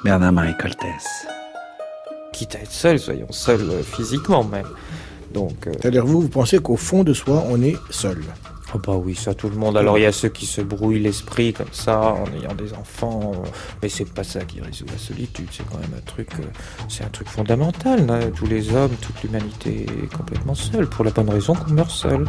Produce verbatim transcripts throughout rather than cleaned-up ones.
Bernard-Marie Coltès. Quitte à être seul, soyons seuls euh, physiquement même. Donc, euh... C'est-à-dire vous, vous pensez qu'au fond de soi, on est seul? Oh bah oui, ça tout le monde. Alors il y a ceux qui se brouillent l'esprit comme ça en ayant des enfants, mais c'est pas ça qui résout la solitude. C'est quand même un truc, euh, c'est un truc fondamental. Hein. Tous les hommes, toute l'humanité est complètement seule pour la bonne raison qu'on meurt seul.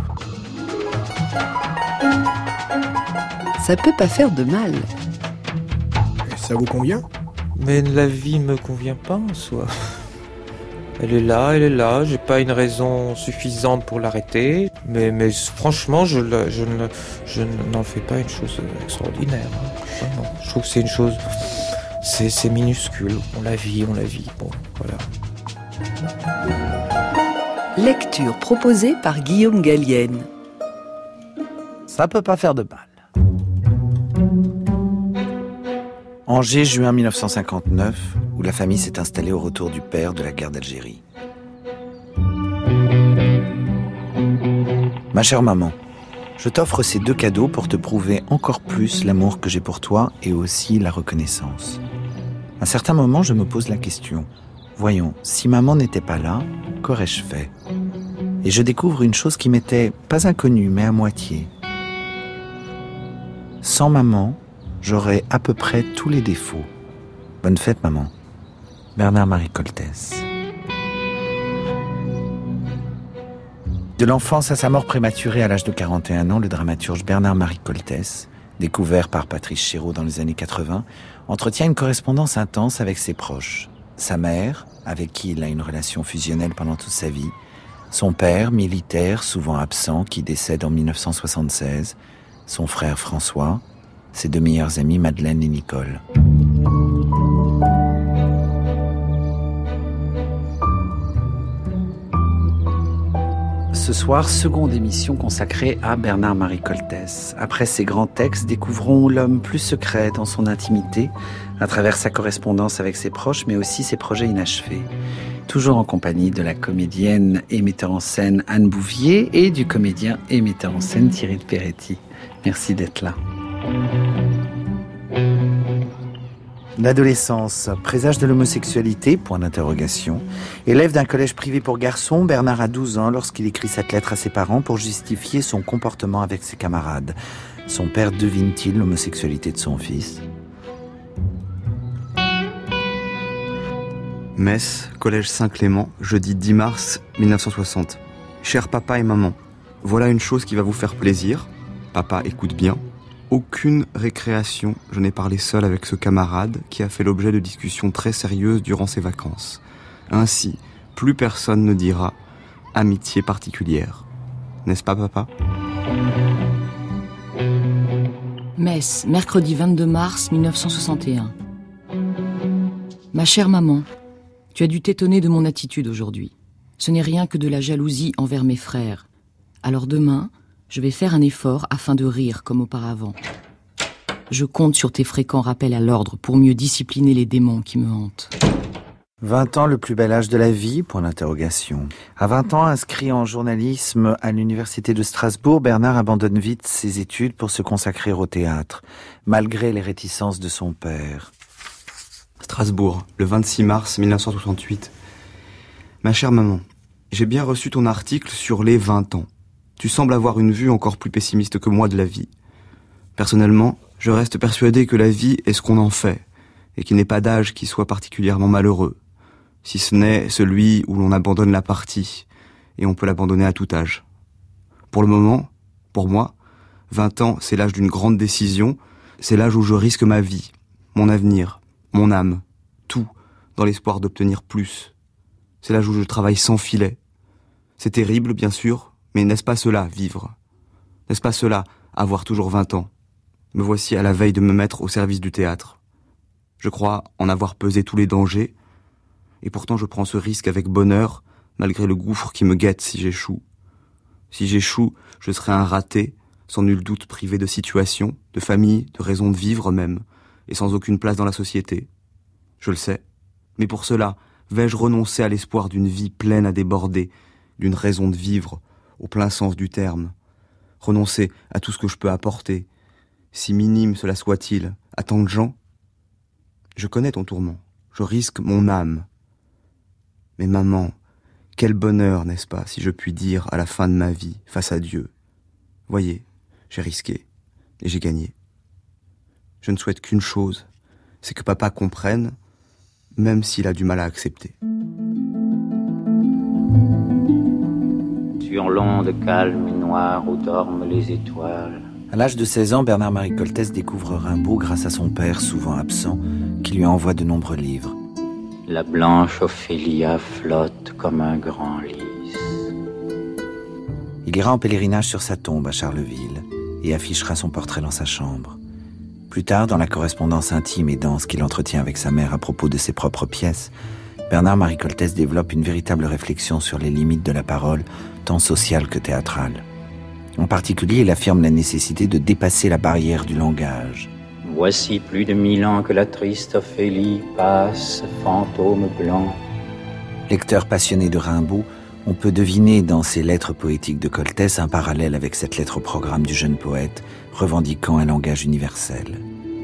Ça peut pas faire de mal. Et ça vous convient? Mais la vie me convient pas en soi. Elle est là, elle est là, j'ai pas une raison suffisante pour l'arrêter, mais, mais franchement, je, le, je, ne, je n'en fais pas une chose extraordinaire. Hein. Vraiment. Je trouve que c'est une chose, c'est, c'est minuscule, on la vit, on la vit, bon, voilà. Lecture proposée par Guillaume Gallienne. Ça peut pas faire de mal. Angers, juin mille neuf cent cinquante-neuf, où la famille s'est installée au retour du père de la guerre d'Algérie. Ma chère maman, je t'offre ces deux cadeaux pour te prouver encore plus l'amour que j'ai pour toi et aussi la reconnaissance. À certains moments, je me pose la question. Voyons, si maman n'était pas là, qu'aurais-je fait? Et je découvre une chose qui m'était pas inconnue, mais à moitié. Sans maman, j'aurais à peu près tous les défauts. Bonne fête, maman. Bernard-Marie Coltès. De l'enfance à sa mort prématurée à l'âge de quarante et un ans, le dramaturge Bernard-Marie Coltès, découvert par Patrice Chéreau dans les années quatre-vingts, entretient une correspondance intense avec ses proches. Sa mère, avec qui il a une relation fusionnelle pendant toute sa vie, son père, militaire, souvent absent, qui décède en mille neuf cent soixante-seize, son frère François, ses deux meilleures amies Madeleine et Nicole. Ce soir, seconde émission consacrée à Bernard-Marie Coltès. Après ses grands textes, découvrons l'homme plus secret dans son intimité, à travers sa correspondance avec ses proches, mais aussi ses projets inachevés. Toujours en compagnie de la comédienne et metteur en scène Anne Bouvier et du comédien et metteur en scène Thierry de Peretti. Merci d'être là. L'adolescence, présage de l'homosexualité, point d'interrogation. Élève d'un collège privé pour garçons, Bernard a douze ans lorsqu'il écrit cette lettre à ses parents pour justifier son comportement avec ses camarades. Son père devine-t-il l'homosexualité de son fils? Metz, collège Saint-Clément, jeudi dix mars mille neuf cent soixante. Chers papa et maman, voilà une chose qui va vous faire plaisir. Papa, écoute bien. Aucune récréation, je n'ai parlé seul avec ce camarade qui a fait l'objet de discussions très sérieuses durant ses vacances. Ainsi, plus personne ne dira « amitié particulière ». N'est-ce pas, papa ? Metz, mercredi vingt-deux mars mille neuf cent soixante et un. Ma chère maman, tu as dû t'étonner de mon attitude aujourd'hui. Ce n'est rien que de la jalousie envers mes frères. Alors demain, je vais faire un effort afin de rire comme auparavant. Je compte sur tes fréquents rappels à l'ordre pour mieux discipliner les démons qui me hantent. vingt ans, le plus bel âge de la vie, point d'interrogation. À vingt ans, inscrit en journalisme à l'université de Strasbourg, Bernard abandonne vite ses études pour se consacrer au théâtre, malgré les réticences de son père. Strasbourg, le vingt-six mars mille neuf cent soixante-huit. Ma chère maman, j'ai bien reçu ton article sur les vingt ans. Tu sembles avoir une vue encore plus pessimiste que moi de la vie. Personnellement, je reste persuadé que la vie est ce qu'on en fait, et qu'il n'est pas d'âge qui soit particulièrement malheureux, si ce n'est celui où l'on abandonne la partie, et on peut l'abandonner à tout âge. Pour le moment, pour moi, vingt ans, c'est l'âge d'une grande décision, c'est l'âge où je risque ma vie, mon avenir, mon âme, tout, dans l'espoir d'obtenir plus. C'est l'âge où je travaille sans filet. C'est terrible, bien sûr, mais n'est-ce pas cela, vivre? N'est-ce pas cela, avoir toujours vingt ans? Me voici à la veille de me mettre au service du théâtre. Je crois en avoir pesé tous les dangers, et pourtant je prends ce risque avec bonheur, malgré le gouffre qui me guette si j'échoue. Si j'échoue, je serai un raté, sans nul doute privé de situation, de famille, de raison de vivre même, et sans aucune place dans la société. Je le sais. Mais pour cela, vais-je renoncer à l'espoir d'une vie pleine à déborder, d'une raison de vivre, au plein sens du terme, renoncer à tout ce que je peux apporter, si minime cela soit-il, à tant de gens? Je connais ton tourment, Je risque mon âme. Mais maman, quel bonheur, n'est-ce pas, si je puis dire à la fin de ma vie, face à Dieu. Voyez, j'ai risqué, et j'ai gagné. Je ne souhaite qu'une chose, c'est que papa comprenne, même s'il a du mal à accepter. Sur l'onde calme et noire où dorment les étoiles. À l'âge de seize ans, Bernard-Marie Coltès découvre Rimbaud grâce à son père, souvent absent, qui lui envoie de nombreux livres. La blanche Ophélia flotte comme un grand lys. Il ira en pèlerinage sur sa tombe à Charleville et affichera son portrait dans sa chambre. Plus tard, dans la correspondance intime et dense qu'il entretient avec sa mère à propos de ses propres pièces, Bernard-Marie Coltès développe une véritable réflexion sur les limites de la parole, tant sociale que théâtrale. En particulier, il affirme la nécessité de dépasser la barrière du langage. Voici plus de mille ans que la triste Ophélie passe, fantôme blanc. Lecteur passionné de Rimbaud, on peut deviner dans ces lettres poétiques de Coltès un parallèle avec cette lettre au programme du jeune poète, revendiquant un langage universel.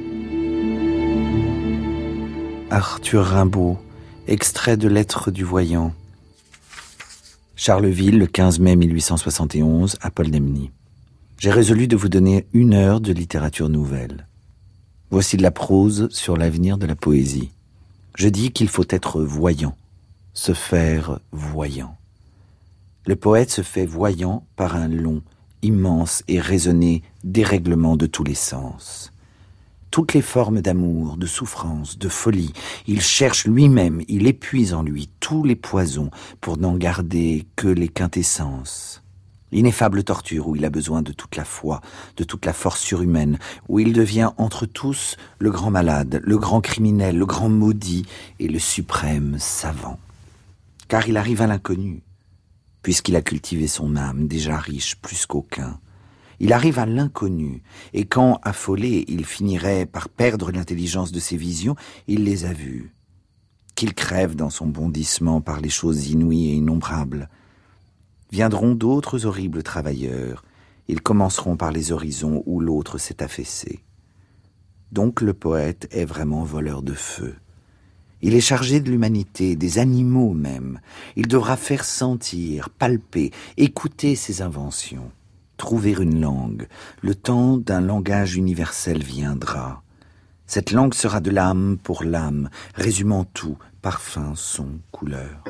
Arthur Rimbaud, extrait de Lettres du Voyant. Charleville, le quinze mai mille huit cent soixante et onze, à Paul Demny. J'ai résolu de vous donner une heure de littérature nouvelle. Voici de la prose sur l'avenir de la poésie. Je dis qu'il faut être voyant, se faire voyant. Le poète se fait voyant par un long, immense et raisonné dérèglement de tous les sens. Toutes les formes d'amour, de souffrance, de folie, il cherche lui-même, il épuise en lui tous les poisons pour n'en garder que les quintessences. L'ineffable torture où il a besoin de toute la foi, de toute la force surhumaine, où il devient entre tous le grand malade, le grand criminel, le grand maudit et le suprême savant. Car il arrive à l'inconnu, puisqu'il a cultivé son âme, déjà riche plus qu'aucun. Il arrive à l'inconnu, et quand, affolé, il finirait par perdre l'intelligence de ses visions, il les a vues. Qu'il crève dans son bondissement par les choses inouïes et innombrables. Viendront d'autres horribles travailleurs. Ils commenceront par les horizons où l'autre s'est affaissé. Donc le poète est vraiment voleur de feu. Il est chargé de l'humanité, des animaux même. Il devra faire sentir, palper, écouter ses inventions. Trouver une langue. Le temps d'un langage universel viendra. Cette langue sera de l'âme pour l'âme, résumant tout, parfum, son, couleur.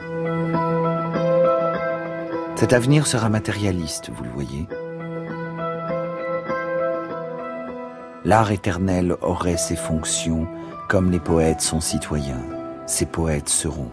Cet avenir sera matérialiste, vous le voyez. L'art éternel aurait ses fonctions, comme les poètes sont citoyens. Ces poètes seront.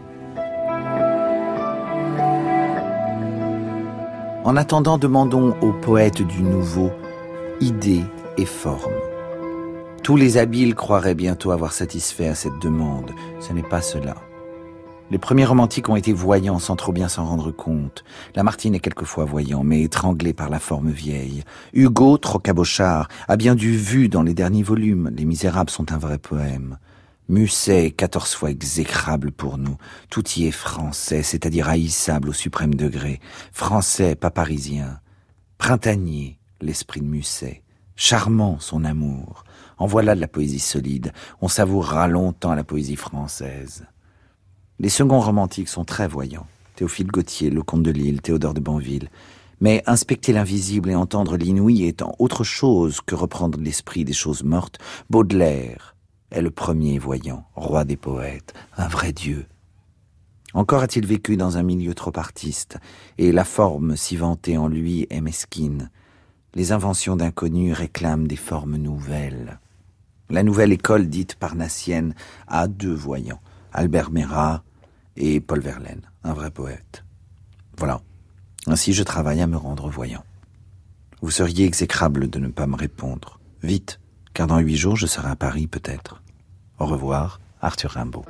En attendant, demandons aux poètes du nouveau idées et formes. Tous les habiles croiraient bientôt avoir satisfait à cette demande. Ce n'est pas cela. Les premiers romantiques ont été voyants sans trop bien s'en rendre compte. Lamartine est quelquefois voyant, mais étranglé par la forme vieille. Hugo, trop cabochard, a bien dû vu dans les derniers volumes. Les Misérables sont un vrai poème. Musset est quatorze fois exécrable pour nous. Tout y est français, c'est-à-dire haïssable au suprême degré. Français, pas parisien. Printanier, l'esprit de Musset. Charmant, son amour. En voilà de la poésie solide. On savourera longtemps la poésie française. Les seconds romantiques sont très voyants. Théophile Gautier, Le Comte de Lille, Théodore de Banville. Mais inspecter l'invisible et entendre l'inouï étant autre chose que reprendre l'esprit des choses mortes, Baudelaire est le premier voyant, roi des poètes, un vrai dieu. Encore a-t-il vécu dans un milieu trop artiste, et la forme si vantée en lui est mesquine. Les inventions d'inconnus réclament des formes nouvelles. La nouvelle école dite parnassienne a deux voyants, Albert Merat et Paul Verlaine, un vrai poète. Voilà. Ainsi je travaille à me rendre voyant. Vous seriez exécrable de ne pas me répondre. Vite, car dans huit jours je serai à Paris peut-être. Au revoir, Arthur Rimbaud.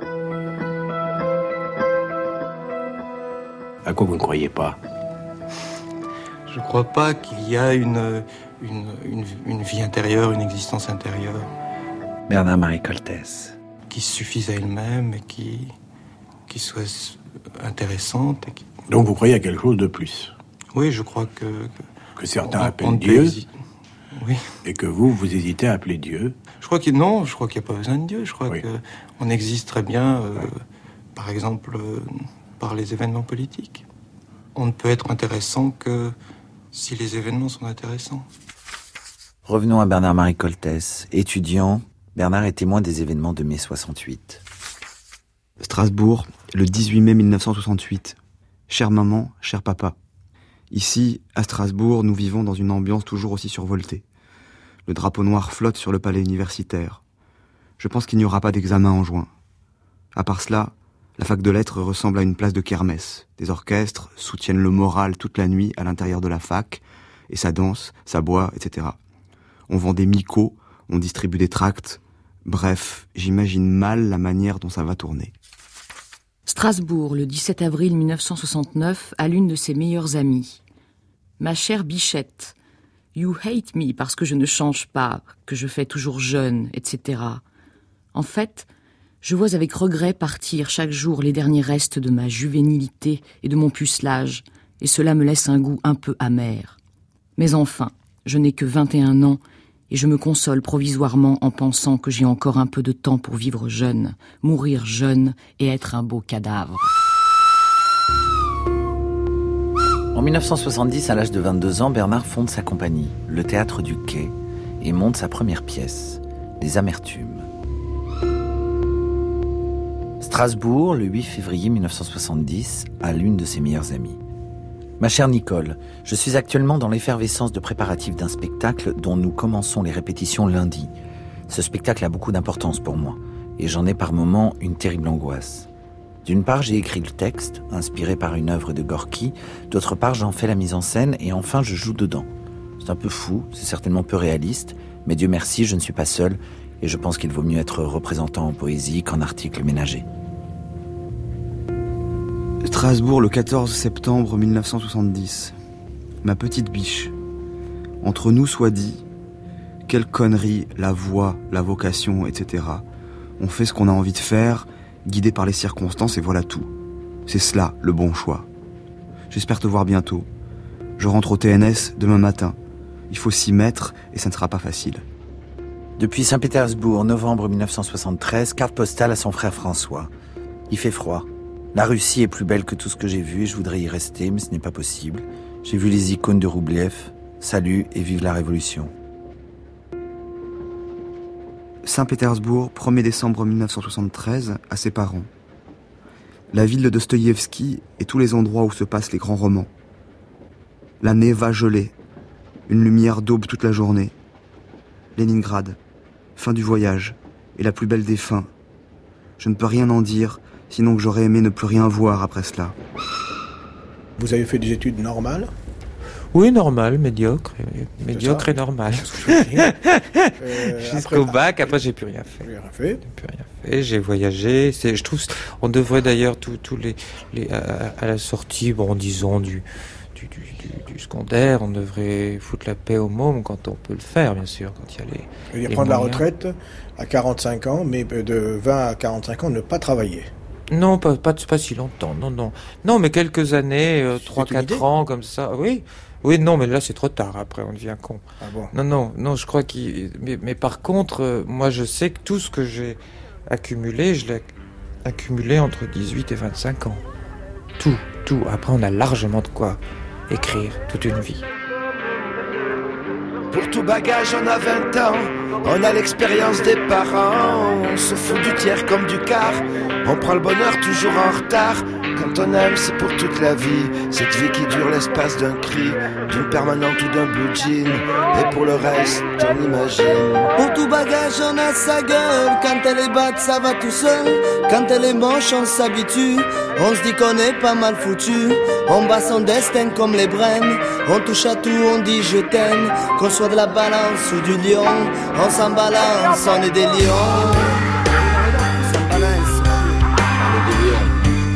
À quoi vous ne croyez pas? Je ne crois pas qu'il y a une, une, une, une vie intérieure, une existence intérieure. Bernard-Marie Coltès. Qui suffise à elle-même et qui, qui soit intéressante. Et qui... Donc vous croyez à quelque chose de plus? Oui, je crois que... Que, que certains on, appellent on Dieu exi... Oui. Et que vous, vous hésitez à appeler Dieu. Je crois que non, je crois qu'il n'y a pas besoin de Dieu. Je crois Oui. qu'on existe très bien, euh, par exemple, euh, par les événements politiques. On ne peut être intéressant que si les événements sont intéressants. Revenons à Bernard-Marie Coltès. Étudiant, Bernard est témoin des événements de mai soixante-huit. Strasbourg, le dix-huit mai mille neuf cent soixante-huit. Chère maman, cher papa. Ici, à Strasbourg, nous vivons dans une ambiance toujours aussi survoltée. Le drapeau noir flotte sur le palais universitaire. Je pense qu'il n'y aura pas d'examen en juin. À part cela, la fac de lettres ressemble à une place de kermesse. Des orchestres soutiennent le moral toute la nuit à l'intérieur de la fac, et ça danse, ça boit, et cetera. On vend des micos, on distribue des tracts. Bref, j'imagine mal la manière dont ça va tourner. Strasbourg, le dix-sept avril mille neuf cent soixante-neuf, à l'une de ses meilleures amies. Ma chère Bichette, you hate me parce que je ne change pas, que je fais toujours jeune, et cetera. En fait, je vois avec regret partir chaque jour les derniers restes de ma juvénilité et de mon pucelage, et cela me laisse un goût un peu amer. Mais enfin, je n'ai que vingt et un ans, et je me console provisoirement en pensant que j'ai encore un peu de temps pour vivre jeune, mourir jeune et être un beau cadavre. En mille neuf cent soixante-dix, à l'âge de vingt-deux ans, Bernard fonde sa compagnie, le Théâtre du Quai, et monte sa première pièce, Les Amertumes. Strasbourg, le huit février mille neuf cent soixante-dix, à l'une de ses meilleures amies. Ma chère Nicole, je suis actuellement dans l'effervescence de préparatifs d'un spectacle dont nous commençons les répétitions lundi. Ce spectacle a beaucoup d'importance pour moi, et j'en ai par moments une terrible angoisse. D'une part, j'ai écrit le texte, inspiré par une œuvre de Gorky, d'autre part, j'en fais la mise en scène, et enfin, je joue dedans. C'est un peu fou, c'est certainement peu réaliste, mais Dieu merci, je ne suis pas seul, et je pense qu'il vaut mieux être représentant en poésie qu'en article ménager. Strasbourg, le quatorze septembre mille neuf cent soixante-dix. Ma petite biche. Entre nous soit dit, quelle connerie, la voix, la vocation, et cetera. On fait ce qu'on a envie de faire, guidé par les circonstances, et voilà tout. C'est cela, le bon choix. J'espère te voir bientôt. Je rentre au T N S demain matin. Il faut s'y mettre, et ça ne sera pas facile. Depuis Saint-Pétersbourg, novembre mille neuf cent soixante-treize, carte postale à son frère François. Il fait froid. La Russie est plus belle que tout ce que j'ai vu et je voudrais y rester, mais ce n'est pas possible. J'ai vu les icônes de Roubliev. Salut et vive la Révolution. Saint-Pétersbourg, premier décembre mille neuf cent soixante-treize, à ses parents. La ville de Dostoïevski et tous les endroits où se passent les grands romans. L'année va geler. Une lumière d'aube toute la journée. Leningrad, fin du voyage, et la plus belle des fins. Je ne peux rien en dire, sinon que j'aurais aimé ne plus rien voir après cela. Vous avez fait des études normales ? Oui, normal, médiocre. Médiocre et normal. euh, Jusqu'au après, bac, après j'ai plus rien fait. J'ai rien fait. J'ai plus rien fait, j'ai voyagé. C'est, je trouve, on devrait d'ailleurs tous tous les, les à, à la sortie, bon, disons du du, du, du, du secondaire, on devrait foutre la paix aux mômes quand on peut le faire, bien sûr, quand il y a les. Je veux dire, les prendre la moyens. retraite à quarante-cinq ans, mais de vingt à quarante-cinq ans, ne pas travailler. Non, pas, pas, pas si longtemps, non, non. Non, mais quelques années, euh, C'est trois, une idée. quatre ans, comme ça, oui. Oui, non, mais là, c'est trop tard, après, on devient con. Ah bon ? Non, non, non, je crois qu'il... Mais, mais par contre, euh, moi, je sais que tout ce que j'ai accumulé, je l'ai accumulé entre dix-huit et vingt-cinq ans. Tout, tout. Après, on a largement de quoi écrire toute une vie. Pour tout bagage, on a vingt ans. On a l'expérience des parents. On se fout du tiers comme du quart. On prend le bonheur toujours en retard. Quand on aime, c'est pour toute la vie. Cette vie qui dure l'espace d'un cri, d'une permanente ou d'un blue jean. Et pour le reste, on imagine. Pour tout bagage, on a sa gueule. Quand elle est batte, ça va tout seul. Quand elle est moche, on s'habitue. On se dit qu'on est pas mal foutu. On bat son destin comme les brèmes. On touche à tout, on dit je t'aime. Qu'on soit de la balance ou du lion, on s'en balance, on est des lions. On s'en balance, on est des lions.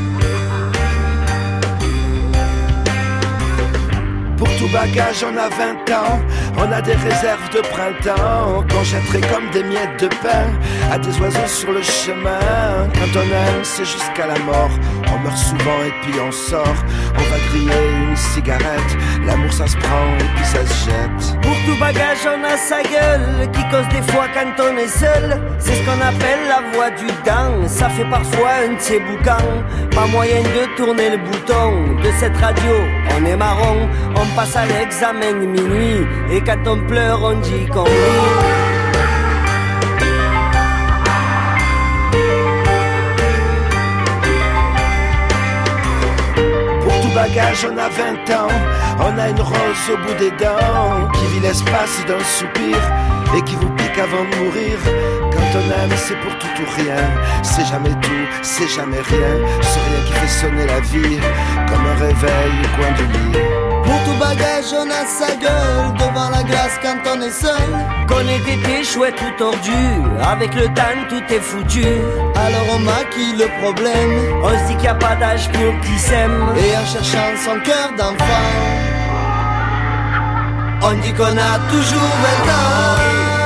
Pour tout bagage, on a vingt ans. On a des réserves de printemps qu'on jetterait comme des miettes de pain à des oiseaux sur le chemin. Quand on aime, c'est jusqu'à la mort. On meurt souvent et puis on sort. On va griller une cigarette. L'amour, ça se prend et puis ça se jette. Pour tout tout bagage on a sa gueule qui cause des fois quand on est seul. C'est ce qu'on appelle la voix du temps. Ça fait parfois un de ces boucans. Pas moyen de tourner le bouton de cette radio, on est marron. On passe à l'examen de minuit et quand on pleure on dit qu'on rit. Bagage, on a vingt ans, on a une rose au bout des dents qui vit l'espace d'un soupir et qui vous pique avant de mourir. Quand on aime, c'est pour tout ou rien. C'est jamais tout, c'est jamais rien. C'est rien qui fait sonner la vie comme un réveil au coin du lit. Pour tout bagage, on a sa gueule devant la glace quand on est seul. Qu'on ait été chouette ou tordu, avec le temps tout est foutu. Alors on maquille le problème, on se dit qu'il n'y a pas d'âge pour qui s'aime. Et en cherchant son cœur d'enfant, on dit qu'on a toujours vingt ans.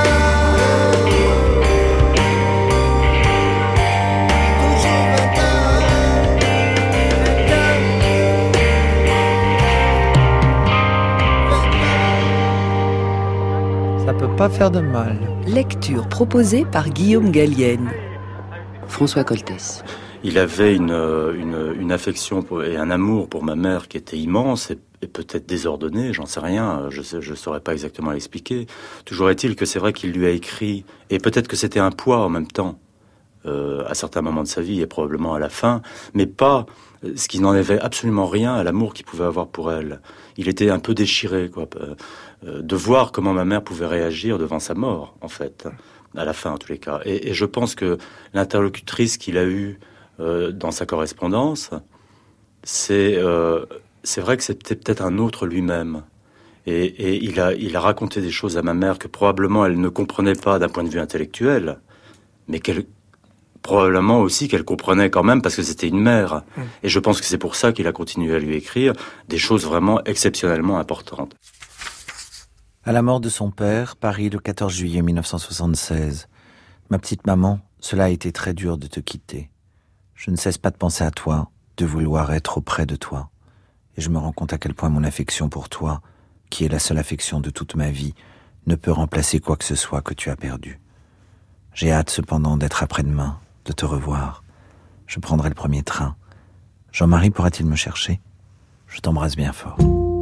Ça peut pas faire de mal. Lecture proposée par Guillaume Gallienne. François Coltès. Il avait une, une, une affection pour, et un amour pour ma mère qui était immense et, et peut-être désordonné, j'en sais rien, je ne je saurais pas exactement l'expliquer. Toujours est-il que c'est vrai qu'il lui a écrit, et peut-être que c'était un poids en même temps, euh, à certains moments de sa vie et probablement à la fin, mais pas ce qui n'enlevait absolument rien à l'amour qu'il pouvait avoir pour elle. Il était un peu déchiré, quoi, euh, de voir comment ma mère pouvait réagir devant sa mort, en fait, à la fin en tous les cas. Et, et je pense que l'interlocutrice qu'il a eue euh, dans sa correspondance, c'est euh, c'est vrai que c'était peut-être un autre lui-même. Et, et il a il a raconté des choses à ma mère que probablement elle ne comprenait pas d'un point de vue intellectuel, mais qu'elle probablement aussi qu'elle comprenait quand même parce que c'était une mère. Mmh. Et je pense que c'est pour ça qu'il a continué à lui écrire des choses vraiment exceptionnellement importantes. À la mort de son père, Paris, le quatorze juillet mille neuf cent soixante-seize. Ma petite maman, cela a été très dur de te quitter. Je ne cesse pas de penser à toi, de vouloir être auprès de toi. Et je me rends compte à quel point mon affection pour toi, qui est la seule affection de toute ma vie, ne peut remplacer quoi que ce soit que tu as perdu. J'ai hâte cependant d'être après-demain, de te revoir. Je prendrai le premier train. Jean-Marie pourra-t-il me chercher ? Je t'embrasse bien fort.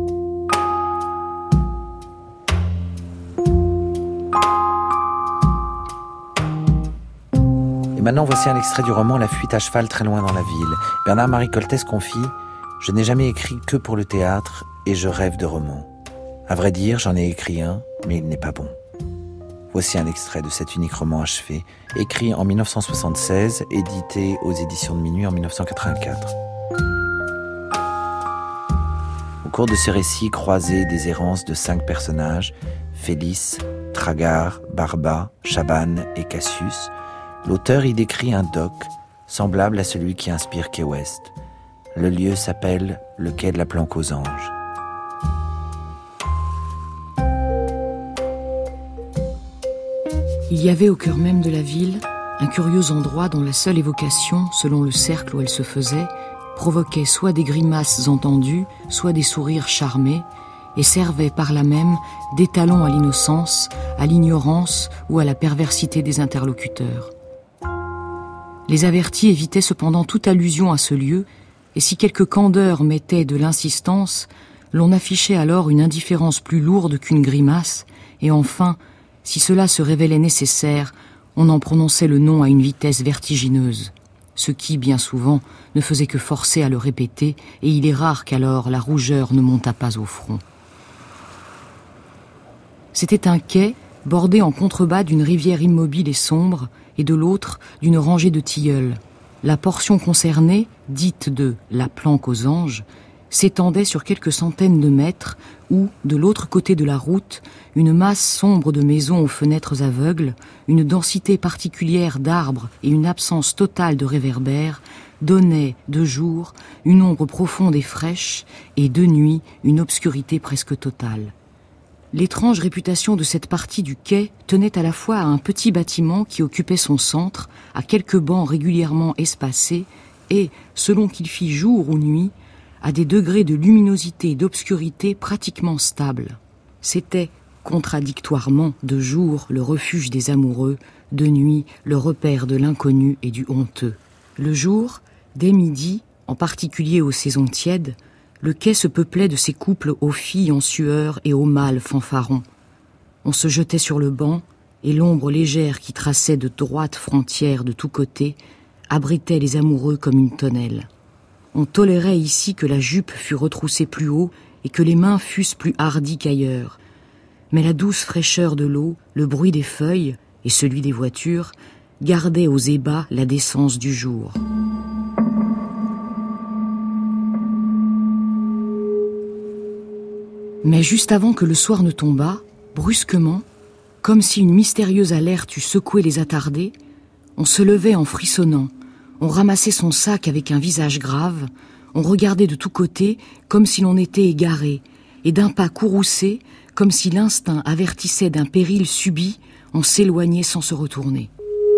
Et maintenant, voici un extrait du roman « La fuite à cheval très loin dans la ville ». Bernard-Marie Coltès confie « Je n'ai jamais écrit que pour le théâtre et je rêve de romans. À vrai dire, j'en ai écrit un, mais il n'est pas bon. » Voici un extrait de cet unique roman achevé, écrit en mille neuf cent soixante-seize, édité aux éditions de Minuit en mille neuf cent quatre-vingt-quatre. Au cours de ce récit croisé des errances de cinq personnages, Félix, Tragar, Barba, Chaban et Cassius, l'auteur y décrit un dock semblable à celui qui inspire Key West. Le lieu s'appelle le quai de la Planque aux Anges. Il y avait au cœur même de la ville un curieux endroit dont la seule évocation, selon le cercle où elle se faisait, provoquait soit des grimaces entendues, soit des sourires charmés, et servait par là même d'étalon à l'innocence, à l'ignorance ou à la perversité des interlocuteurs. Les avertis évitaient cependant toute allusion à ce lieu, et si quelque candeur mettait de l'insistance, l'on affichait alors une indifférence plus lourde qu'une grimace, et enfin, si cela se révélait nécessaire, on en prononçait le nom à une vitesse vertigineuse, ce qui, bien souvent, ne faisait que forcer à le répéter, et il est rare qu'alors la rougeur ne montât pas au front. C'était un quai bordé en contrebas d'une rivière immobile et sombre, et de l'autre d'une rangée de tilleuls. La portion concernée, dite de « la planque aux anges », s'étendait sur quelques centaines de mètres où, de l'autre côté de la route, une masse sombre de maisons aux fenêtres aveugles, une densité particulière d'arbres et une absence totale de réverbères donnaient, de jour, une ombre profonde et fraîche, et de nuit, une obscurité presque totale. L'étrange réputation de cette partie du quai tenait à la fois à un petit bâtiment qui occupait son centre, à quelques bancs régulièrement espacés, et, selon qu'il fît jour ou nuit, à des degrés de luminosité et d'obscurité pratiquement stables. C'était, Contradictoirement, de jour, le refuge des amoureux, de nuit, le repère de l'inconnu et du honteux. Le jour, dès midi, en particulier aux saisons tièdes, le quai se peuplait de ces couples aux filles en sueur et aux mâles fanfarons. On se jetait sur le banc, et l'ombre légère qui traçait de droites frontières de tous côtés abritait les amoureux comme une tonnelle. On tolérait ici que la jupe fût retroussée plus haut et que les mains fussent plus hardies qu'ailleurs. Mais la douce fraîcheur de l'eau, le bruit des feuilles et celui des voitures gardaient aux ébats la décence du jour. Mais juste avant que le soir ne tombât, brusquement, comme si une mystérieuse alerte eût secoué les attardés, on se levait en frissonnant, on ramassait son sac avec un visage grave, on regardait de tous côtés comme si l'on était égaré, et d'un pas courroucé, comme si l'instinct avertissait d'un péril subit, on s'éloignait sans se retourner.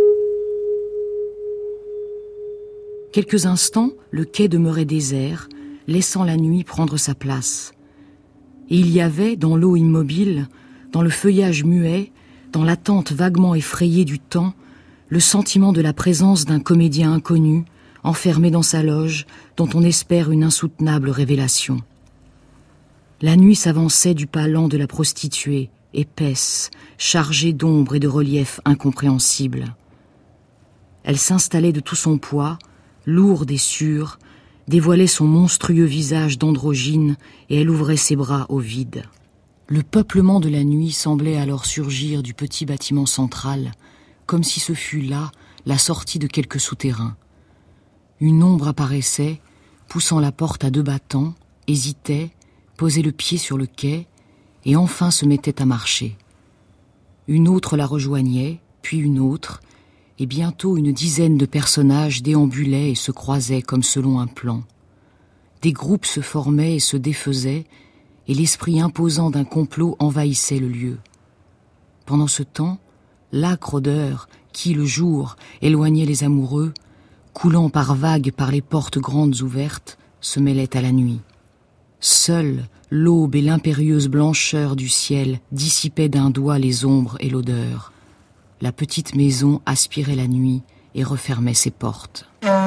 Quelques instants, le quai demeurait désert, laissant la nuit prendre sa place. Et il y avait, dans l'eau immobile, dans le feuillage muet, dans l'attente vaguement effrayée du temps, le sentiment de la présence d'un comédien inconnu, enfermé dans sa loge, dont on espère une insoutenable révélation. La nuit s'avançait du pas lent de la prostituée, épaisse, chargée d'ombre et de reliefs incompréhensibles. Elle s'installait de tout son poids, lourde et sûre, dévoilait son monstrueux visage d'androgyne et elle ouvrait ses bras au vide. Le peuplement de la nuit semblait alors surgir du petit bâtiment central, comme si ce fût là la sortie de quelque souterrain. Une ombre apparaissait, poussant la porte à deux battants, hésitait, posait le pied sur le quai, et enfin se mettait à marcher. Une autre la rejoignait, puis une autre, et bientôt une dizaine de personnages déambulaient et se croisaient comme selon un plan. Des groupes se formaient et se défaisaient, et l'esprit imposant d'un complot envahissait le lieu. Pendant ce temps, l'âcre odeur qui, le jour, éloignait les amoureux, coulant par vagues par les portes grandes ouvertes, se mêlait à la nuit. Seule l'aube et l'impérieuse blancheur du ciel dissipaient d'un doigt les ombres et l'odeur. La petite maison aspirait la nuit et refermait ses portes.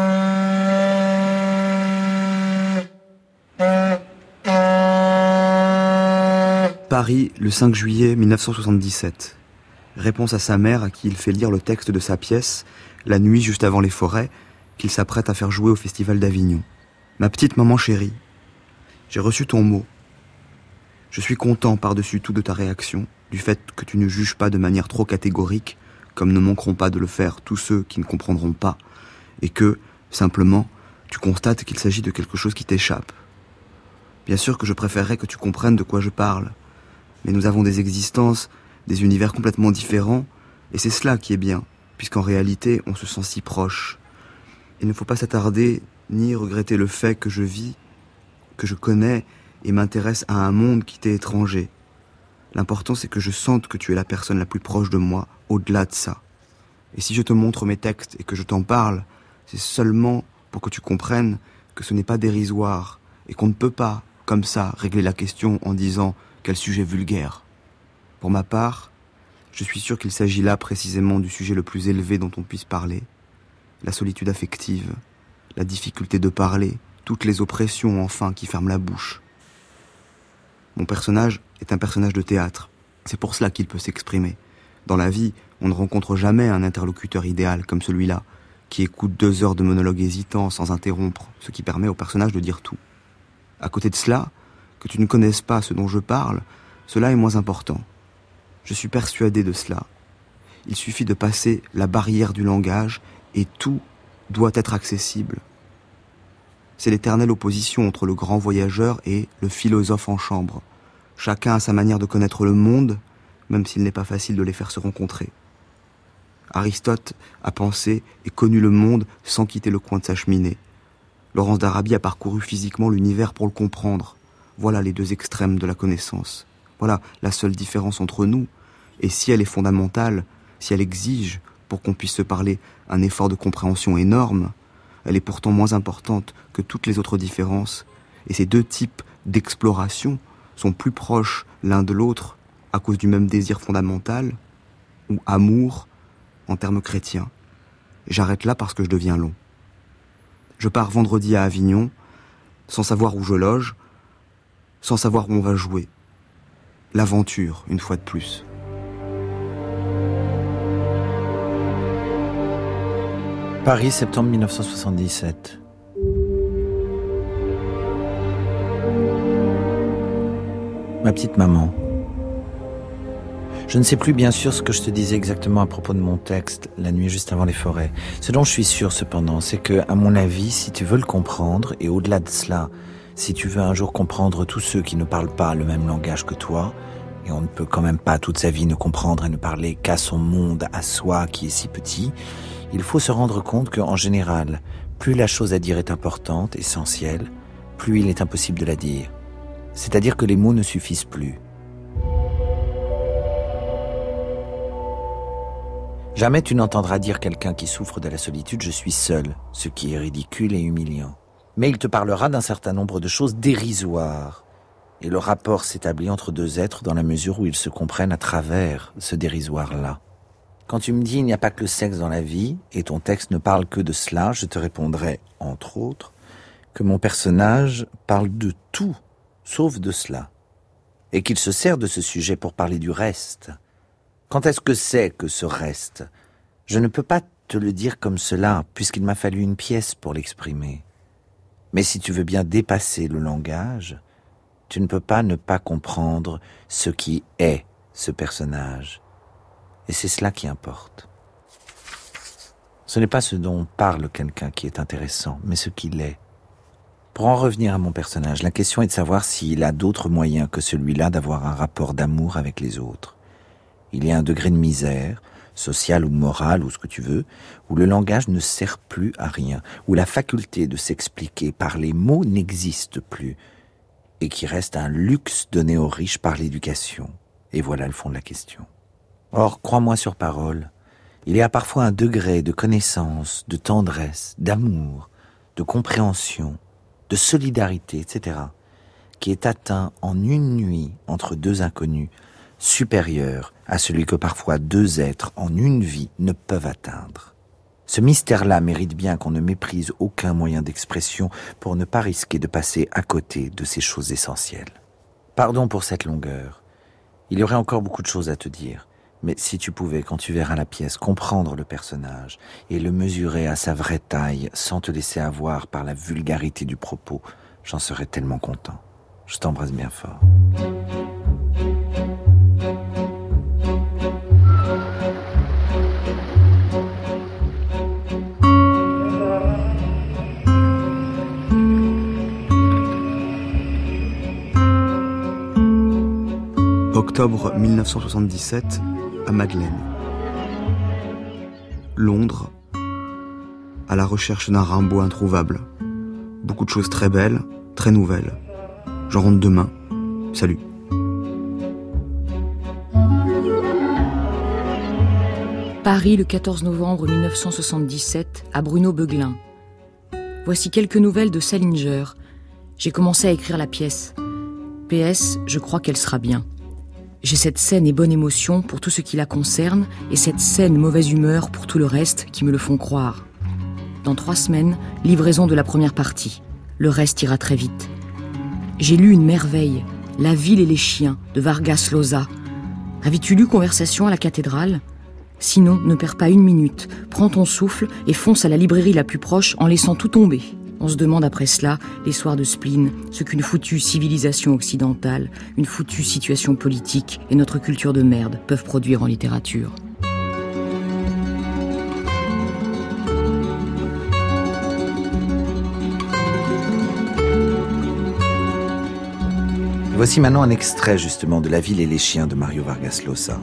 Paris, le cinq juillet mille neuf cent soixante-dix-sept. Réponse à sa mère à qui il fait lire le texte de sa pièce, La nuit juste avant les forêts, qu'il s'apprête à faire jouer au Festival d'Avignon. Ma petite maman chérie, j'ai reçu ton mot. Je suis content par-dessus tout de ta réaction, du fait que tu ne juges pas de manière trop catégorique, comme ne manqueront pas de le faire tous ceux qui ne comprendront pas, et que, simplement, tu constates qu'il s'agit de quelque chose qui t'échappe. Bien sûr que je préférerais que tu comprennes de quoi je parle, mais nous avons des existences, des univers complètement différents, et c'est cela qui est bien, puisqu'en réalité, on se sent si proche. Il ne faut pas s'attarder, ni regretter le fait que je vis, que je connais et m'intéresse à un monde qui t'est étranger. L'important, c'est que je sente que tu es la personne la plus proche de moi, au-delà de ça. Et si je te montre mes textes et que je t'en parle, c'est seulement pour que tu comprennes que ce n'est pas dérisoire et qu'on ne peut pas, comme ça, régler la question en disant « quel sujet vulgaire ». Pour ma part, je suis sûr qu'il s'agit là précisément du sujet le plus élevé dont on puisse parler, la solitude affective, la difficulté de parler, toutes les oppressions enfin qui ferment la bouche. Mon personnage est un personnage de théâtre, c'est pour cela qu'il peut s'exprimer. Dans la vie, on ne rencontre jamais un interlocuteur idéal comme celui-là, qui écoute deux heures de monologue hésitant sans interrompre, ce qui permet au personnage de dire tout. À côté de cela, que tu ne connaisses pas ce dont je parle, cela est moins important. Je suis persuadé de cela. Il suffit de passer la barrière du langage et tout doit être accessible. C'est l'éternelle opposition entre le grand voyageur et le philosophe en chambre. Chacun a sa manière de connaître le monde, même s'il n'est pas facile de les faire se rencontrer. Aristote a pensé et connu le monde sans quitter le coin de sa cheminée. Laurence d'Arabie a parcouru physiquement l'univers pour le comprendre. Voilà les deux extrêmes de la connaissance. Voilà la seule différence entre nous. Et si elle est fondamentale, si elle exige, pour qu'on puisse se parler, un effort de compréhension énorme, elle est pourtant moins importante que toutes les autres différences. Et ces deux types d'exploration sont plus proches l'un de l'autre à cause du même désir fondamental, ou amour en termes chrétiens. J'arrête là parce que je deviens long. Je pars vendredi à Avignon, sans savoir où je loge, sans savoir où on va jouer. L'aventure, une fois de plus. Paris, septembre mille neuf cent soixante-dix-sept. Ma petite maman. Je ne sais plus bien sûr ce que je te disais exactement à propos de mon texte, La nuit juste avant les forêts. Ce dont je suis sûr cependant, c'est que, à mon avis, si tu veux le comprendre, et au-delà de cela, si tu veux un jour comprendre tous ceux qui ne parlent pas le même langage que toi, et on ne peut quand même pas toute sa vie ne comprendre et ne parler qu'à son monde, à soi qui est si petit, il faut se rendre compte qu'en général, plus la chose à dire est importante, essentielle, plus il est impossible de la dire. C'est-à-dire que les mots ne suffisent plus. Jamais tu n'entendras dire quelqu'un qui souffre de la solitude « je suis seul », ce qui est ridicule et humiliant. Mais il te parlera d'un certain nombre de choses dérisoires. Et le rapport s'établit entre deux êtres dans la mesure où ils se comprennent à travers ce dérisoire-là. Quand tu me dis « il n'y a pas que le sexe dans la vie » et ton texte ne parle que de cela, je te répondrai, entre autres, que mon personnage parle de tout, sauf de cela. Et qu'il se sert de ce sujet pour parler du reste. Quand est-ce que c'est que ce reste ? Je ne peux pas te le dire comme cela, puisqu'il m'a fallu une pièce pour l'exprimer. Mais si tu veux bien dépasser le langage, tu ne peux pas ne pas comprendre ce qui est ce personnage. Et c'est cela qui importe. Ce n'est pas ce dont parle quelqu'un qui est intéressant, mais ce qu'il est. Pour en revenir à mon personnage, la question est de savoir s'il a d'autres moyens que celui-là d'avoir un rapport d'amour avec les autres. Il y a un degré de misère, sociale ou morale, ou ce que tu veux, où le langage ne sert plus à rien, où la faculté de s'expliquer par les mots n'existe plus, et qui reste un luxe donné aux riches par l'éducation. Et voilà le fond de la question. Or, crois-moi sur parole, il y a parfois un degré de connaissance, de tendresse, d'amour, de compréhension, de solidarité, et cetera, qui est atteint en une nuit entre deux inconnus, supérieur à celui que parfois deux êtres en une vie ne peuvent atteindre. Ce mystère-là mérite bien qu'on ne méprise aucun moyen d'expression pour ne pas risquer de passer à côté de ces choses essentielles. Pardon pour cette longueur. Il y aurait encore beaucoup de choses à te dire, mais si tu pouvais, quand tu verras la pièce, comprendre le personnage et le mesurer à sa vraie taille sans te laisser avoir par la vulgarité du propos, j'en serais tellement content. Je t'embrasse bien fort. Octobre mille neuf cent soixante-dix-sept, à Madeleine. Londres, à la recherche d'un Rimbaud introuvable. Beaucoup de choses très belles, très nouvelles. J'en rentre demain. Salut. Paris, le quatorze novembre mille neuf cent soixante-dix-sept, à Bruno Beuglin. Voici quelques nouvelles de Salinger. J'ai commencé à écrire la pièce. P S, je crois qu'elle sera bien. J'ai cette saine et bonne émotion pour tout ce qui la concerne et cette saine mauvaise humeur pour tout le reste qui me le font croire. Dans trois semaines, livraison de la première partie. Le reste ira très vite. J'ai lu une merveille, La ville et les chiens, de Vargas Llosa. Avais-tu lu Conversation à la cathédrale ? Sinon, ne perds pas une minute, prends ton souffle et fonce à la librairie la plus proche en laissant tout tomber. On se demande après cela, les soirs de spleen, ce qu'une foutue civilisation occidentale, une foutue situation politique et notre culture de merde peuvent produire en littérature. Voici maintenant un extrait justement de La ville et les chiens de Mario Vargas Llosa.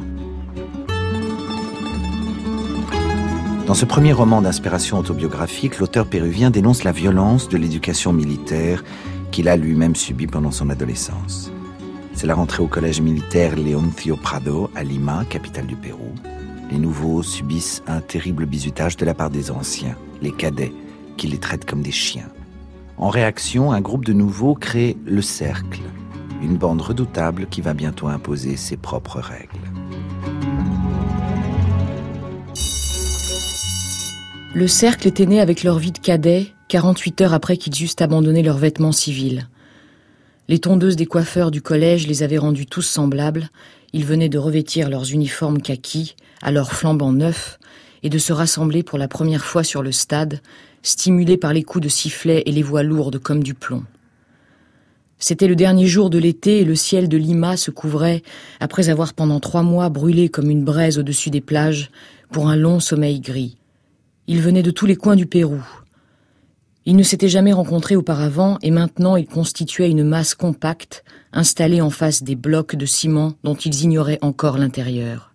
Dans ce premier roman d'inspiration autobiographique, l'auteur péruvien dénonce la violence de l'éducation militaire qu'il a lui-même subie pendant son adolescence. C'est la rentrée au collège militaire Leoncio Prado, à Lima, capitale du Pérou. Les nouveaux subissent un terrible bizutage de la part des anciens, les cadets, qui les traitent comme des chiens. En réaction, un groupe de nouveaux crée le Cercle, une bande redoutable qui va bientôt imposer ses propres règles. Le cercle était né avec leur vie de cadets, quarante-huit heures après qu'ils eussent abandonné leurs vêtements civils. Les tondeuses des coiffeurs du collège les avaient rendus tous semblables. Ils venaient de revêtir leurs uniformes kaki, alors flambant neufs, et de se rassembler pour la première fois sur le stade, stimulés par les coups de sifflet et les voix lourdes comme du plomb. C'était le dernier jour de l'été et le ciel de Lima se couvrait, après avoir pendant trois mois brûlé comme une braise au-dessus des plages, pour un long sommeil gris. Ils venaient de tous les coins du Pérou. Ils ne s'étaient jamais rencontrés auparavant et maintenant ils constituaient une masse compacte, installée en face des blocs de ciment dont ils ignoraient encore l'intérieur.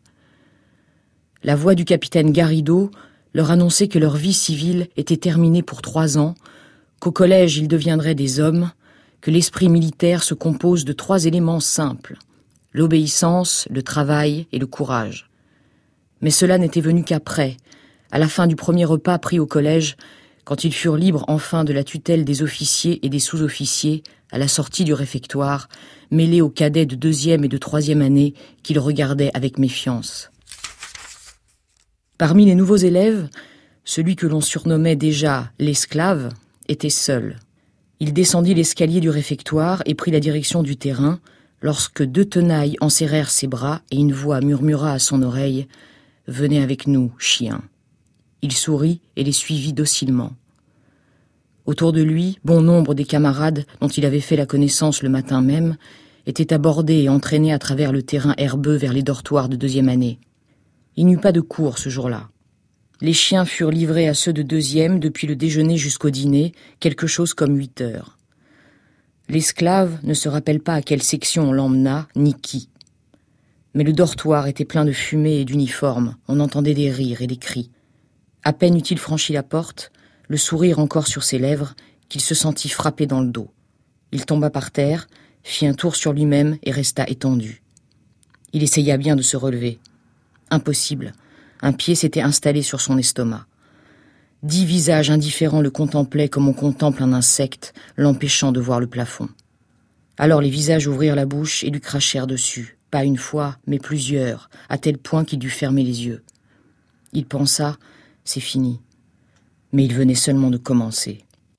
La voix du capitaine Garrido leur annonçait que leur vie civile était terminée pour trois ans, qu'au collège ils deviendraient des hommes, que l'esprit militaire se compose de trois éléments simples, l'obéissance, le travail et le courage. Mais cela n'était venu qu'après, à la fin du premier repas pris au collège, quand ils furent libres enfin de la tutelle des officiers et des sous-officiers à la sortie du réfectoire, mêlés aux cadets de deuxième et de troisième année qu'ils regardaient avec méfiance. Parmi les nouveaux élèves, celui que l'on surnommait déjà l'esclave était seul. Il descendit l'escalier du réfectoire et prit la direction du terrain, lorsque deux tenailles enserrèrent ses bras et une voix murmura à son oreille « Venez avec nous, chien ». Il sourit et les suivit docilement. Autour de lui, bon nombre des camarades dont il avait fait la connaissance le matin même étaient abordés et entraînés à travers le terrain herbeux vers les dortoirs de deuxième année. Il n'y eut pas de cours ce jour-là. Les chiens furent livrés à ceux de deuxième depuis le déjeuner jusqu'au dîner, quelque chose comme huit heures. L'esclave ne se rappelle pas à quelle section on l'emmena, ni qui. Mais le dortoir était plein de fumée et d'uniformes, on entendait des rires et des cris. À peine eut-il franchi la porte, le sourire encore sur ses lèvres, qu'il se sentit frappé dans le dos. Il tomba par terre, fit un tour sur lui-même et resta étendu. Il essaya bien de se relever. Impossible. Un pied s'était installé sur son estomac. Dix visages indifférents le contemplaient comme on contemple un insecte, l'empêchant de voir le plafond. Alors les visages ouvrirent la bouche et lui crachèrent dessus, pas une fois, mais plusieurs, à tel point qu'il dut fermer les yeux. Il pensa... C'est fini. Mais il venait seulement de commencer.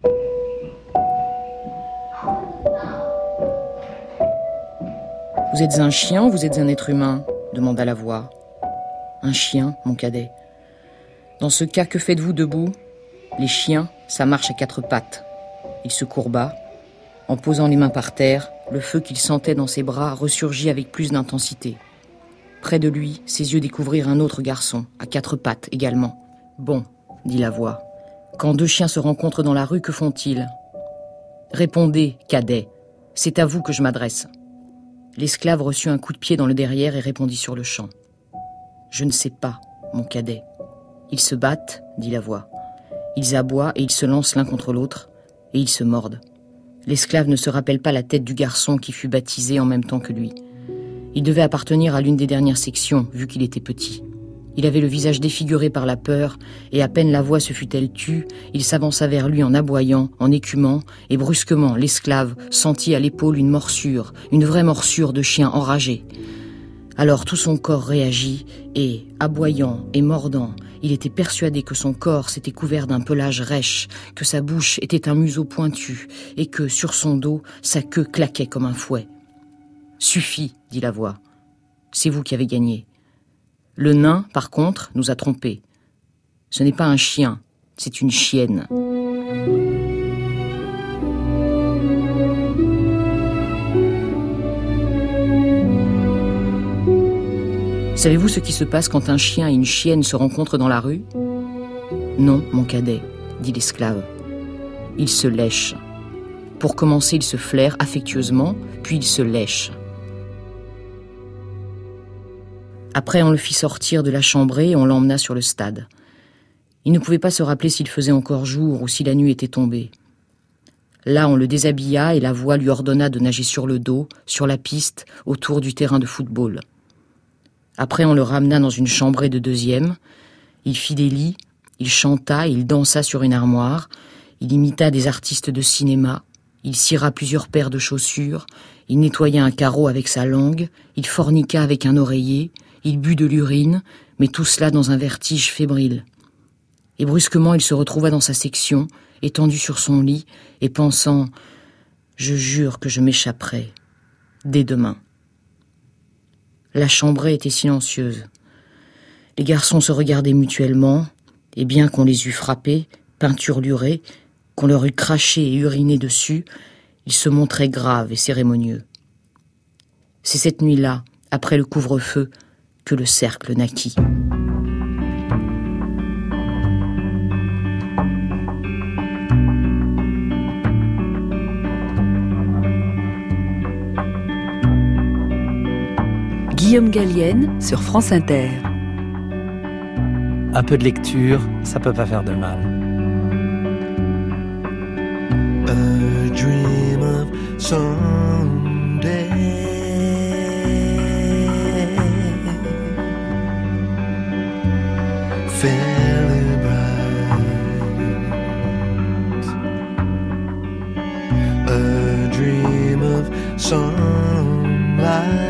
Vous êtes un chien ou vous êtes un être humain ? Demanda la voix. Un chien, mon cadet. Dans ce cas, que faites-vous debout ? Les chiens, ça marche à quatre pattes. Il se courba. En posant les mains par terre, le feu qu'il sentait dans ses bras ressurgit avec plus d'intensité. Près de lui, ses yeux découvrirent un autre garçon, à quatre pattes également. « Bon, » dit la voix. « Quand deux chiens se rencontrent dans la rue, que font-ils ? » ?»« Répondez, cadet. C'est à vous que je m'adresse. » L'esclave reçut un coup de pied dans le derrière et répondit sur le champ. « Je ne sais pas, mon cadet. »« Ils se battent, » dit la voix. « Ils aboient et ils se lancent l'un contre l'autre, et ils se mordent. » L'esclave ne se rappelle pas la tête du garçon qui fut baptisé en même temps que lui. Il devait appartenir à l'une des dernières sections, vu qu'il était petit. Il avait le visage défiguré par la peur, et à peine la voix se fut-elle tue, il s'avança vers lui en aboyant, en écumant, et brusquement, l'esclave sentit à l'épaule une morsure, une vraie morsure de chien enragé. Alors tout son corps réagit, et, aboyant et mordant, il était persuadé que son corps s'était couvert d'un pelage rêche, que sa bouche était un museau pointu, et que, sur son dos, sa queue claquait comme un fouet. « Suffit, » dit la voix. « C'est vous qui avez gagné. » Le nain, par contre, nous a trompés. Ce n'est pas un chien, c'est une chienne. Savez-vous ce qui se passe quand un chien et une chienne se rencontrent dans la rue ? Non, mon cadet, dit l'esclave. Ils se lèchent. Pour commencer, ils se flairent affectueusement, puis ils se lèchent. Après, on le fit sortir de la chambrée et on l'emmena sur le stade. Il ne pouvait pas se rappeler s'il faisait encore jour ou si la nuit était tombée. Là, on le déshabilla et la voix lui ordonna de nager sur le dos, sur la piste, autour du terrain de football. Après, on le ramena dans une chambrée de deuxième. Il fit des lits, il chanta, il dansa sur une armoire, il imita des artistes de cinéma, il cira plusieurs paires de chaussures, Il nettoya un carreau avec sa langue, il forniqua avec un oreiller, il but de l'urine, mais tout cela dans un vertige fébrile. Et brusquement, il se retrouva dans sa section, étendu sur son lit, et pensant « Je jure que je m'échapperai, dès demain ». La chambrée était silencieuse. Les garçons se regardaient mutuellement, et bien qu'on les eût frappés, peinturlurés, qu'on leur eût craché et uriné dessus, ils se montraient graves et cérémonieux. C'est cette nuit-là, après le couvre-feu, que le cercle naquit. Guillaume Gallienne sur France Inter. Un peu de lecture, ça peut pas faire de mal. A dream of someday, fairly bright. A dream of sunlight.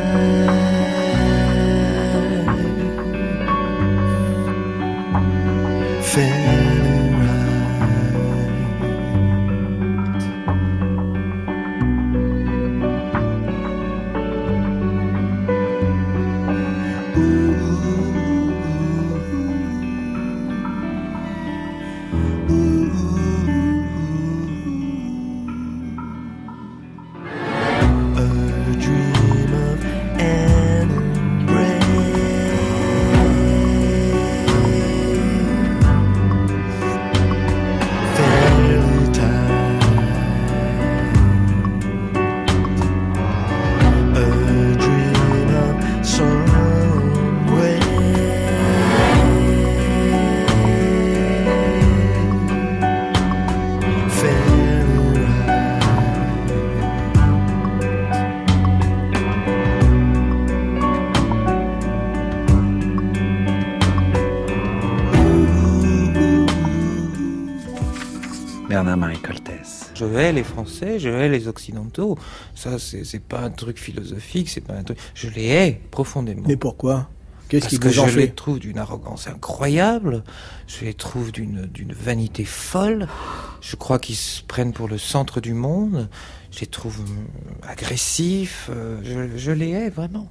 Bernard-Marie Coltès. Je hais les Français, je hais les Occidentaux. Ça, c'est, c'est pas un truc philosophique, c'est pas un truc... Je les hais profondément. Mais pourquoi ? Qu'est-ce qui Parce vous en que je fait ? les trouve d'une arrogance incroyable, je les trouve d'une, d'une vanité folle, je crois qu'ils se prennent pour le centre du monde, je les trouve agressifs, je, je les hais vraiment.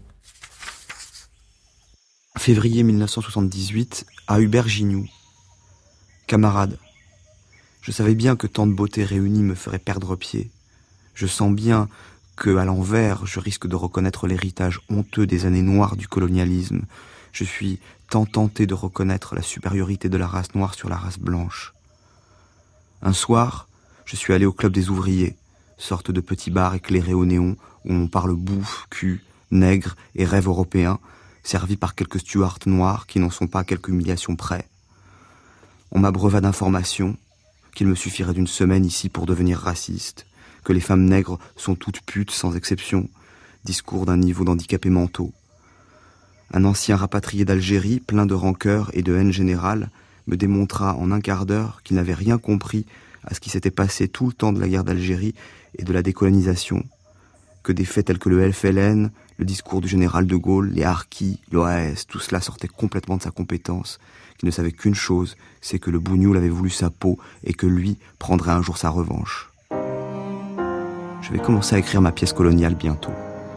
Février mille neuf cent soixante-dix-huit, à Hubert Gignoux. Camarade, je savais bien que tant de beauté réunie me ferait perdre pied. Je sens bien que, à l'envers, je risque de reconnaître l'héritage honteux des années noires du colonialisme. Je suis tant tenté de reconnaître la supériorité de la race noire sur la race blanche. Un soir, je suis allé au club des ouvriers, sorte de petit bar éclairé au néon où on parle bouffe, cul, nègre et rêve européen, servi par quelques stewards noirs qui n'en sont pas à quelque humiliation près. On m'abreuva d'informations, qu'il me suffirait d'une semaine ici pour devenir raciste, que les femmes nègres sont toutes putes sans exception, discours d'un niveau d'handicapés mentaux. Un ancien rapatrié d'Algérie, plein de rancœur et de haine générale, me démontra en un quart d'heure qu'il n'avait rien compris à ce qui s'était passé tout le temps de la guerre d'Algérie et de la décolonisation, que des faits tels que le F L N, le discours du général de Gaulle, les harkis, l'O A S, tout cela sortait complètement de sa compétence, qu'il ne savait qu'une chose, c'est que le bougnoul avait voulu sa peau et que lui prendrait un jour sa revanche. Je vais commencer à écrire ma pièce coloniale bientôt.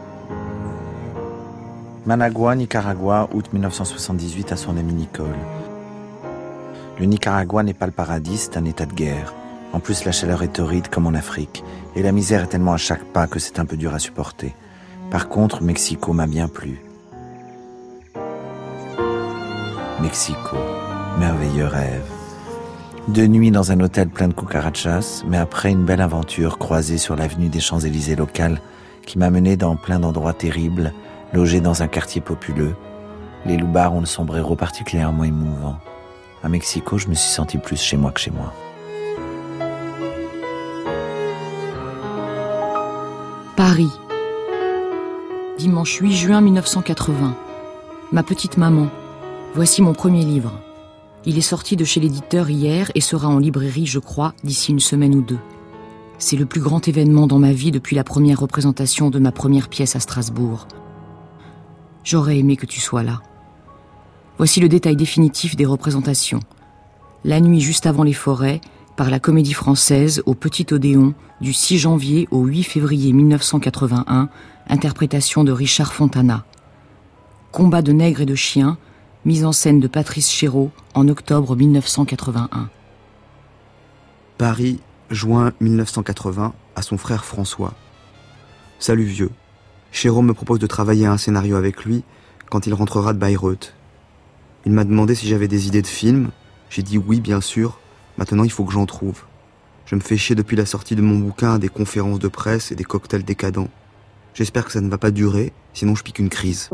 Managua, Nicaragua, août mille neuf cent soixante-dix-huit, à son ami Nicole. Le Nicaragua n'est pas le paradis, c'est un état de guerre. En plus, la chaleur est torride comme en Afrique, et la misère est tellement à chaque pas que c'est un peu dur à supporter. Par contre, Mexico m'a bien plu. Mexico, merveilleux rêve. Deux nuits dans un hôtel plein de cucarachas, mais après une belle aventure croisée sur l'avenue des Champs-Élysées locale qui m'a mené dans plein d'endroits terribles, logé dans un quartier populeux. Les loupards ont le sombrero particulièrement émouvant. À Mexico, je me suis senti plus chez moi que chez moi. Paris. Dimanche huit juin mille neuf cent quatre-vingts. Ma petite maman. Voici mon premier livre. Il est sorti de chez l'éditeur hier et sera en librairie, je crois, d'ici une semaine ou deux. C'est le plus grand événement dans ma vie depuis la première représentation de ma première pièce à Strasbourg. J'aurais aimé que tu sois là. Voici le détail définitif des représentations. La nuit juste avant les forêts, par la Comédie Française au Petit Odéon, du six janvier au huit février mille neuf cent quatre-vingt-un, interprétation de Richard Fontana. Combat de nègres et de chiens, mise en scène de Patrice Chéreau en octobre mille neuf cent quatre-vingt-un. Paris, juin mille neuf cent quatre-vingts, à son frère François. Salut vieux. Chéreau me propose de travailler à un scénario avec lui quand il rentrera de Bayreuth. Il m'a demandé si j'avais des idées de films. J'ai dit oui, bien sûr. Maintenant, il faut que j'en trouve. Je me fais chier depuis la sortie de mon bouquin à des conférences de presse et des cocktails décadents. J'espère que ça ne va pas durer, sinon je pique une crise.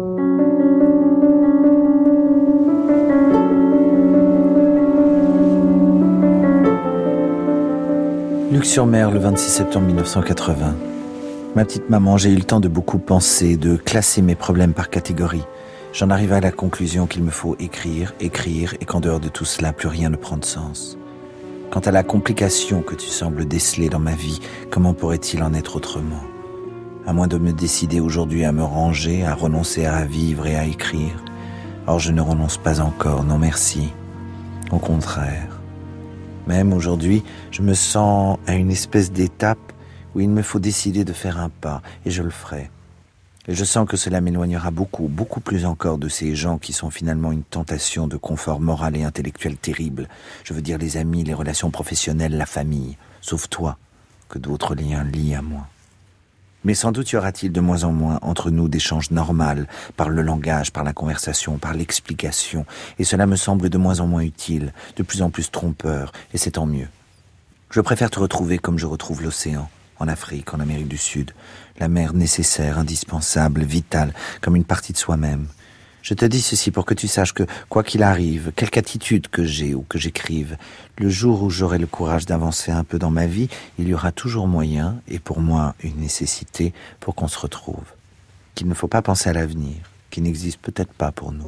Luc-sur-Mer, le vingt-six septembre mille neuf cent quatre-vingts. Ma petite maman, j'ai eu le temps de beaucoup penser, de classer mes problèmes par catégorie. J'en arrive à la conclusion qu'il me faut écrire, écrire, et qu'en dehors de tout cela, plus rien ne prend de sens. Quant à la complication que tu sembles déceler dans ma vie, comment pourrait-il en être autrement ? À moins de me décider aujourd'hui à me ranger, à renoncer à vivre et à écrire. Or, je ne renonce pas encore, non merci. Au contraire. Même aujourd'hui, je me sens à une espèce d'étape où il me faut décider de faire un pas, et je le ferai. Et je sens que cela m'éloignera beaucoup, beaucoup plus encore de ces gens qui sont finalement une tentation de confort moral et intellectuel terrible. Je veux dire les amis, les relations professionnelles, la famille, sauf toi, que d'autres liens lient à moi. Mais sans doute y aura-t-il de moins en moins entre nous d'échanges normaux, par le langage, par la conversation, par l'explication, et cela me semble de moins en moins utile, de plus en plus trompeur, et c'est tant mieux. Je préfère te retrouver comme je retrouve l'océan, en Afrique, en Amérique du Sud, la mer nécessaire, indispensable, vitale, comme une partie de soi-même. Je te dis ceci pour que tu saches que, quoi qu'il arrive, quelque attitude que j'ai ou que j'écrive, le jour où j'aurai le courage d'avancer un peu dans ma vie, il y aura toujours moyen, et pour moi une nécessité, pour qu'on se retrouve. Qu'il ne faut pas penser à l'avenir, qui n'existe peut-être pas pour nous.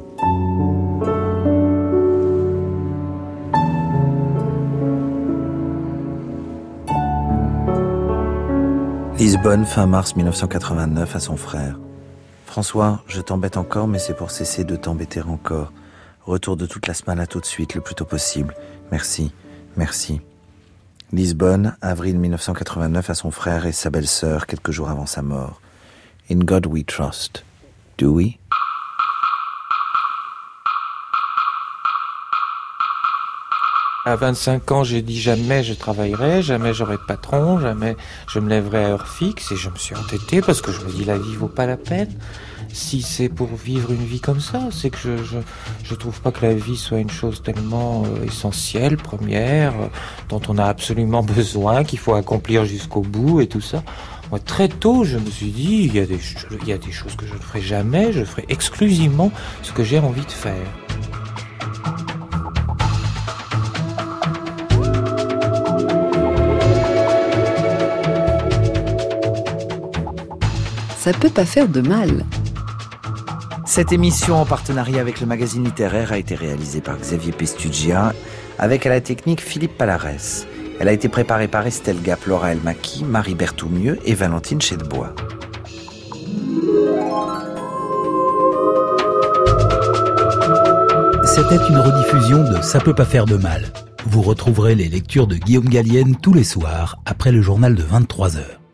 Lisbonne, fin mars mille neuf cent quatre-vingt-neuf, à son frère. François, je t'embête encore, mais c'est pour cesser de t'embêter encore. Retour de toute la semaine à tout de suite, le plus tôt possible. Merci, merci. Lisbonne, avril mille neuf cent quatre-vingt-neuf, à son frère et sa belle-sœur, quelques jours avant sa mort. In God we trust. Do we? À vingt-cinq ans, j'ai dit jamais je travaillerai, jamais j'aurai de patron, jamais je me lèverai à heure fixe, et je me suis entêté parce que je me dis la vie vaut pas la peine. Si c'est pour vivre une vie comme ça, c'est que je, je, je trouve pas que la vie soit une chose tellement euh, essentielle, première, euh, dont on a absolument besoin, qu'il faut accomplir jusqu'au bout et tout ça. Moi, très tôt, je me suis dit, il y a des, il y a des choses que je ne ferai jamais, je ferai exclusivement ce que j'ai envie de faire. Ça peut pas faire de mal. Cette émission en partenariat avec le magazine littéraire a été réalisée par Xavier Pestugia avec à la technique Philippe Palarès. Elle a été préparée par Estelle Gap, Laura Elmaki, Marie Berthoumieux et Valentine Chedebois. C'était une rediffusion de Ça peut pas faire de mal. Vous retrouverez les lectures de Guillaume Gallienne tous les soirs après le journal de vingt-trois heures.